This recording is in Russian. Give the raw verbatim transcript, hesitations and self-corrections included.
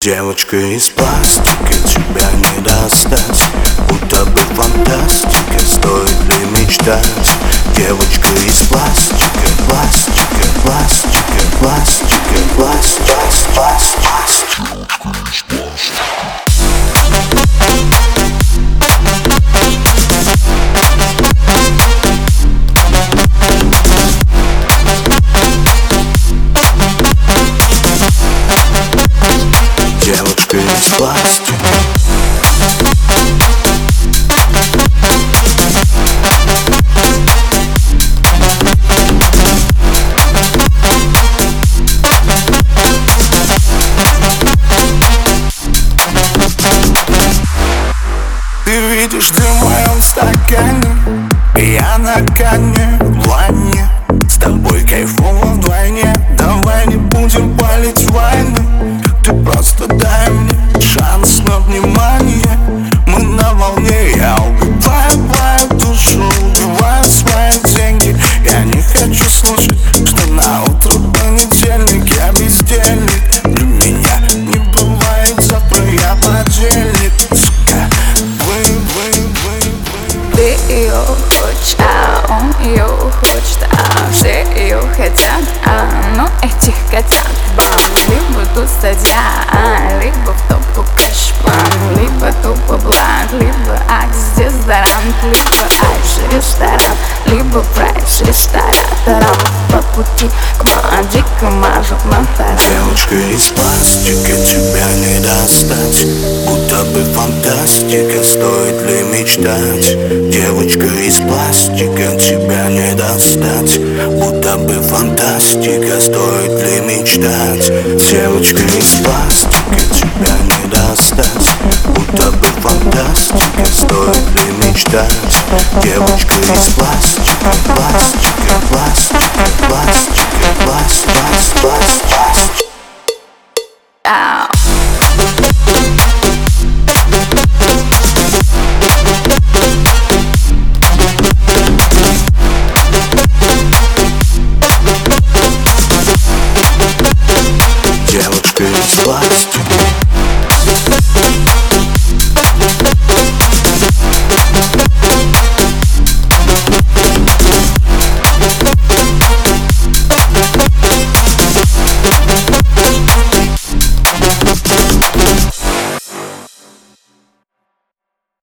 Девочка из пластика, тебя не достать, будто бы фантастика, стоит ли мечтать? Девочка из пластика, пластика, пластика, пластика, пластика, пластика. Девочка из пластика. Ты видишь дым в моем стакане, я на коне в ванне, с тобой кайфово вдвойне. Давай не будем палить войны, ты просто дай мне шанс на внимание. Мы на волне, я убиваю твою душу, убиваю свои деньги. Я не хочу слушать, что на утро понедельник, я бездельник. Для меня не бывает завтра, я подельник. Сука, вы, вы, вы, вы. Ты ее хочешь, а он ее хочет, а все ее хотят, а ну этих котят. Бам, либо тут статья, а, либо в топку кэш-план, либо тупо бланк, либо акс-дезодорант, либо айс-ресторан, либо прайс-ресторатором. По пути к мадику мажут на таран. Девочка из пластика, тебя не достать, будто бы фантастика, стоит ли мечтать? Девочка из пластика, тебя не достать, будто бы фантастика, стоит ли мечтать? Девочка из пластика, тебя не достать, будто бы фантастика, стоит ли мечтать? Девочка из пластика, пластика, пластика, пластика, пластика.